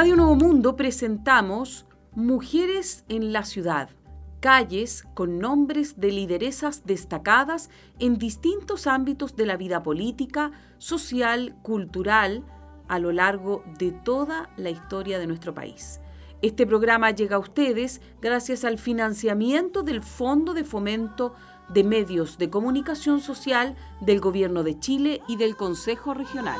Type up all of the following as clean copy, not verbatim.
Radio Nuevo Mundo presentamos Mujeres en la Ciudad, calles con nombres de lideresas destacadas en distintos ámbitos de la vida política, social, cultural, a lo largo de toda la historia de nuestro país. Este programa llega a ustedes gracias al financiamiento del Fondo de Fomento de Medios de Comunicación Social del Gobierno de Chile y del Consejo Regional.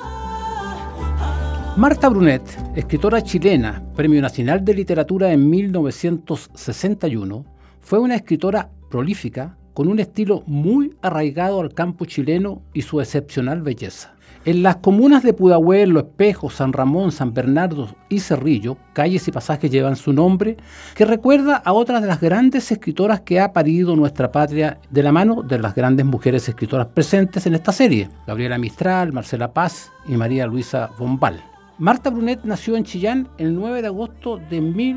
Marta Brunet, escritora chilena, Premio Nacional de Literatura en 1961, fue una escritora prolífica con un estilo muy arraigado al campo chileno y su excepcional belleza. En las comunas de Pudahuel, Los Espejos, San Ramón, San Bernardo y Cerrillo, calles y pasajes llevan su nombre, que recuerda a otras de las grandes escritoras que ha parido nuestra patria de la mano de las grandes mujeres escritoras presentes en esta serie: Gabriela Mistral, Marcela Paz y María Luisa Bombal. Marta Brunet nació en Chillán el 9 de agosto de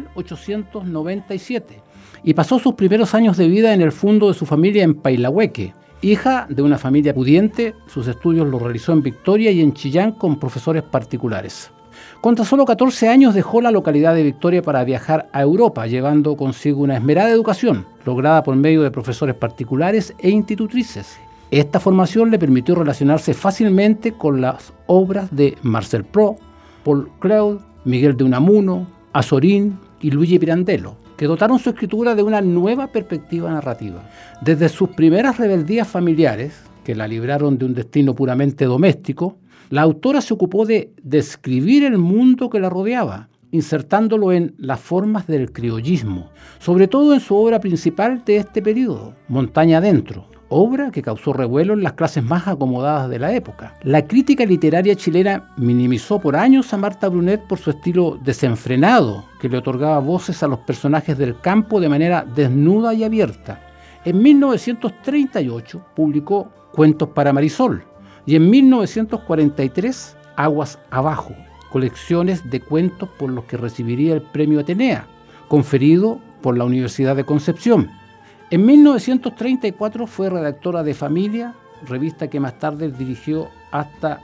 1897 y pasó sus primeros años de vida en el fondo de su familia en Pailahueque. Hija de una familia pudiente, sus estudios los realizó en Victoria y en Chillán con profesores particulares. Con tan solo 14 años dejó la localidad de Victoria para viajar a Europa, llevando consigo una esmerada educación, lograda por medio de profesores particulares e institutrices. Esta formación le permitió relacionarse fácilmente con las obras de Marcel Proust, Paul Claude, Miguel de Unamuno, Azorín y Luigi Pirandello, que dotaron su escritura de una nueva perspectiva narrativa. Desde sus primeras rebeldías familiares, que la libraron de un destino puramente doméstico, la autora se ocupó de describir el mundo que la rodeaba, insertándolo en las formas del criollismo, sobre todo en su obra principal de este periodo, Montaña Adentro, obra que causó revuelo en las clases más acomodadas de la época. La crítica literaria chilena minimizó por años a Marta Brunet por su estilo desenfrenado, que le otorgaba voces a los personajes del campo de manera desnuda y abierta. En 1938 publicó Cuentos para Marisol y en 1943 Aguas Abajo, colecciones de cuentos por los que recibiría el Premio Atenea, conferido por la Universidad de Concepción. En 1934 fue redactora de Familia, revista que más tarde dirigió hasta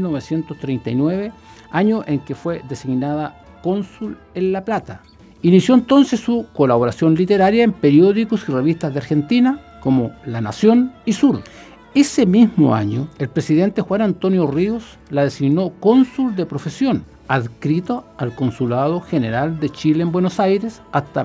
1939, año en que fue designada cónsul en La Plata. Inició entonces su colaboración literaria en periódicos y revistas de Argentina como La Nación y Sur. Ese mismo año, el presidente Juan Antonio Ríos la designó cónsul de profesión, adscrito al Consulado General de Chile en Buenos Aires hasta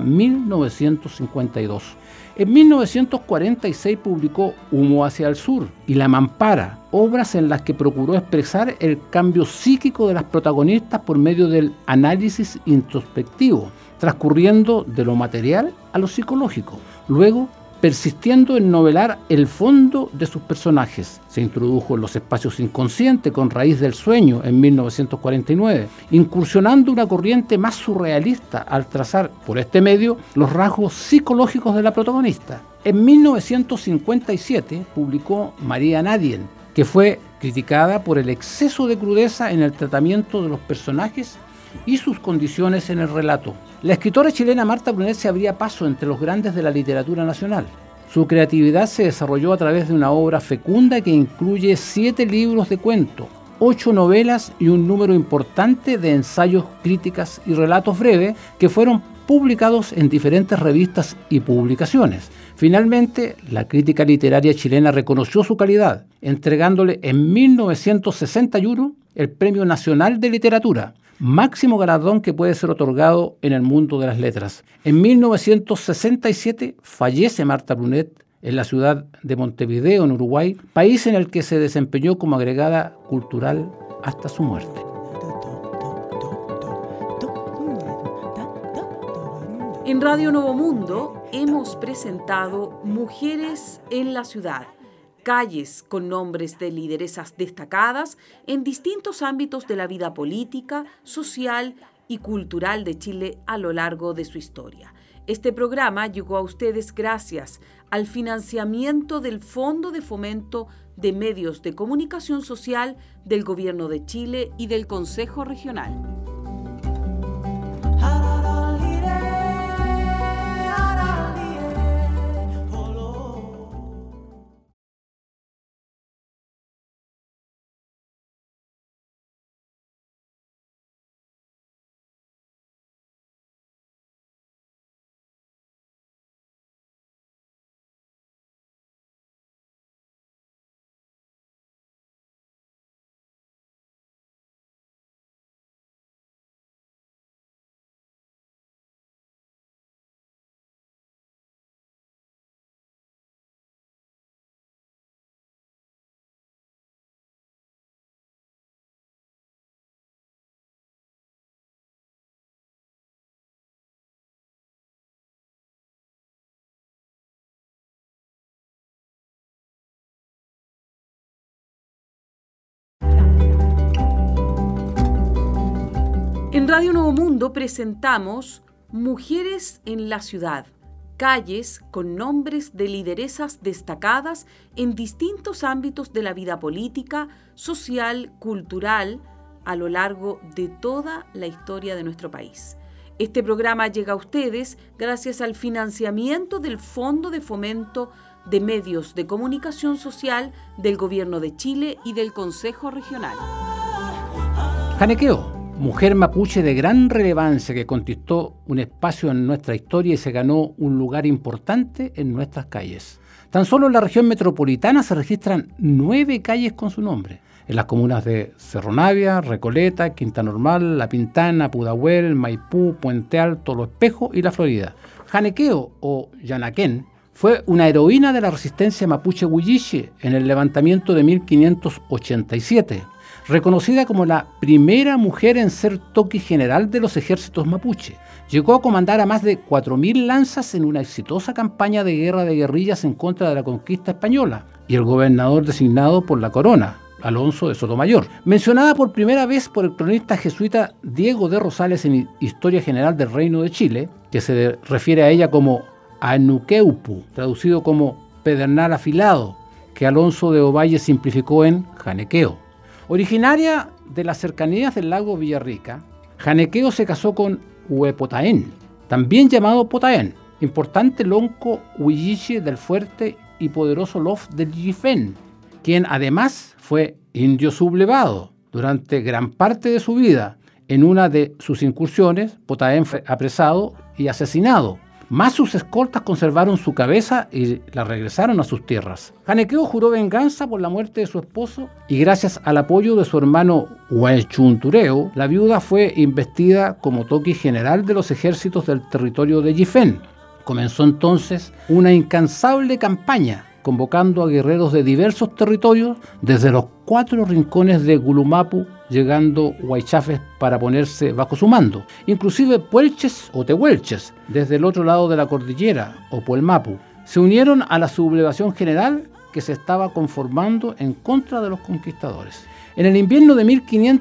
1952. En 1946 publicó Humo hacia el Sur y La Mampara, obras en las que procuró expresar el cambio psíquico de las protagonistas por medio del análisis introspectivo, transcurriendo de lo material a lo psicológico. Luego, persistiendo en novelar el fondo de sus personajes. Se introdujo en los espacios inconscientes con Raíz del Sueño en 1949, incursionando una corriente más surrealista al trazar por este medio los rasgos psicológicos de la protagonista. En 1957 publicó María Nadien, que fue criticada por el exceso de crudeza en el tratamiento de los personajes y sus condiciones en el relato. La escritora chilena Marta Brunet se abría paso entre los grandes de la literatura nacional. Su creatividad se desarrolló a través de una obra fecunda que incluye 7 libros de cuento, 8 novelas y un número importante de ensayos, críticas y relatos breves que fueron publicados en diferentes revistas y publicaciones. Finalmente, la crítica literaria chilena reconoció su calidad, entregándole en 1961 el Premio Nacional de Literatura, máximo galardón que puede ser otorgado en el mundo de las letras. En 1967 fallece Marta Brunet en la ciudad de Montevideo, en Uruguay, país en el que se desempeñó como agregada cultural hasta su muerte. En Radio Nuevo Mundo hemos presentado Mujeres en la Ciudad, calles con nombres de lideresas destacadas en distintos ámbitos de la vida política, social y cultural de Chile a lo largo de su historia. Este programa llegó a ustedes gracias al financiamiento del Fondo de Fomento de Medios de Comunicación Social del Gobierno de Chile y del Consejo Regional. En Radio Nuevo Mundo presentamos Mujeres en la Ciudad, calles con nombres de lideresas destacadas en distintos ámbitos de la vida política, social, cultural, a lo largo de toda la historia de nuestro país. Este programa llega a ustedes gracias al financiamiento del Fondo de Fomento de Medios de Comunicación Social del Gobierno de Chile y del Consejo Regional. Janequeo, mujer mapuche de gran relevancia que conquistó un espacio en nuestra historia y se ganó un lugar importante en nuestras calles. Tan solo en la región metropolitana se registran 9 calles con su nombre. En las comunas de Cerro Navia, Recoleta, Quinta Normal, La Pintana, Pudahuel, Maipú, Puente Alto, Los Espejos y La Florida. Janequeo o Yanaquén fue una heroína de la resistencia mapuche huilliche en el levantamiento de 1587, reconocida como la primera mujer en ser toqui general de los ejércitos mapuche. Llegó a comandar a más de 4.000 lanzas en una exitosa campaña de guerra de guerrillas en contra de la conquista española y el gobernador designado por la corona, Alonso de Sotomayor. Mencionada por primera vez por el cronista jesuita Diego de Rosales en Historia General del Reino de Chile, que se refiere a ella como Anuqueupu, traducido como pedernal afilado, que Alonso de Ovalle simplificó en Janequeo. Originaria de las cercanías del lago Villarrica, Janequeo se casó con Huepotaén, también llamado Potaén, importante lonco huilliche del fuerte y poderoso lof del Yifén, quien además fue indio sublevado. Durante gran parte de su vida, en una de sus incursiones, Potaén fue apresado y asesinado. Más sus escoltas conservaron su cabeza y la regresaron a sus tierras. Janequeo juró venganza por la muerte de su esposo y gracias al apoyo de su hermano Huechuntureo, la viuda fue investida como toqui general de los ejércitos del territorio de Yifén. Comenzó entonces una incansable campaña, convocando a guerreros de diversos territorios desde los 4 rincones de Gulumapu, llegando Huaychafes para ponerse bajo su mando, inclusive puelches o tehuelches, desde el otro lado de la cordillera, o Puelmapu. Se unieron a la sublevación general que se estaba conformando en contra de los conquistadores. En el invierno de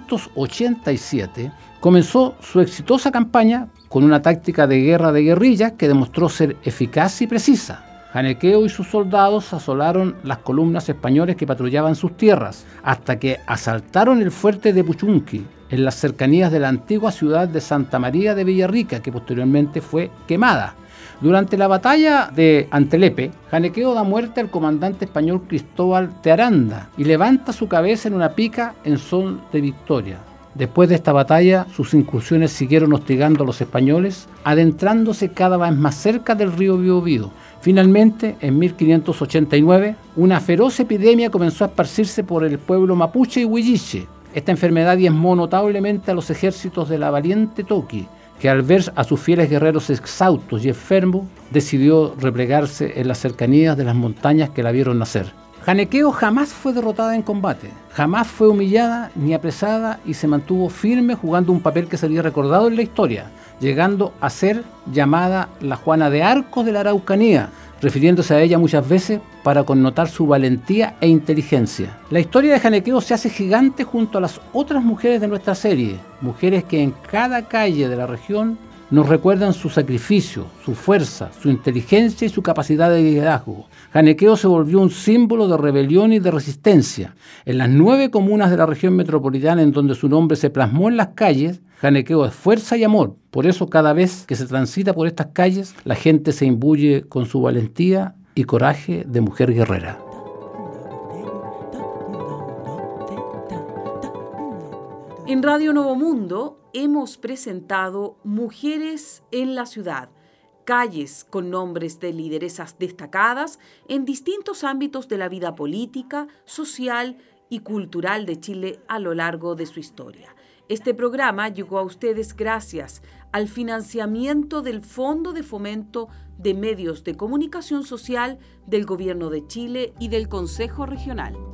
1587 comenzó su exitosa campaña con una táctica de guerra de guerrillas que demostró ser eficaz y precisa. Janequeo y sus soldados asolaron las columnas españoles que patrullaban sus tierras, hasta que asaltaron el fuerte de Puchunqui, en las cercanías de la antigua ciudad de Santa María de Villarrica, que posteriormente fue quemada. Durante la batalla de Antelepe, Janequeo da muerte al comandante español Cristóbal de Aranda y levanta su cabeza en una pica en son de victoria. Después de esta batalla, sus incursiones siguieron hostigando a los españoles, adentrándose cada vez más cerca del río Biobío. Finalmente, en 1589, una feroz epidemia comenzó a esparcirse por el pueblo mapuche y huilliche. Esta enfermedad diezmó notablemente a los ejércitos de la valiente Toqui, que al ver a sus fieles guerreros exhaustos y enfermos, decidió replegarse en las cercanías de las montañas que la vieron nacer. Janequeo jamás fue derrotada en combate, jamás fue humillada ni apresada y se mantuvo firme jugando un papel que sería recordado en la historia, llegando a ser llamada la Juana de Arcos de la Araucanía, refiriéndose a ella muchas veces para connotar su valentía e inteligencia. La historia de Janequeo se hace gigante junto a las otras mujeres de nuestra serie, mujeres que en cada calle de la región nos recuerdan su sacrificio, su fuerza, su inteligencia y su capacidad de liderazgo. Janequeo se volvió un símbolo de rebelión y de resistencia. En las 9 comunas de la región metropolitana en donde su nombre se plasmó en las calles, Janequeo es fuerza y amor. Por eso cada vez que se transita por estas calles, la gente se imbuye con su valentía y coraje de mujer guerrera. En Radio Nuevo Mundo hemos presentado Mujeres en la Ciudad, calles con nombres de lideresas destacadas en distintos ámbitos de la vida política, social y cultural de Chile a lo largo de su historia. Este programa llegó a ustedes gracias al financiamiento del Fondo de Fomento de Medios de Comunicación Social del Gobierno de Chile y del Consejo Regional.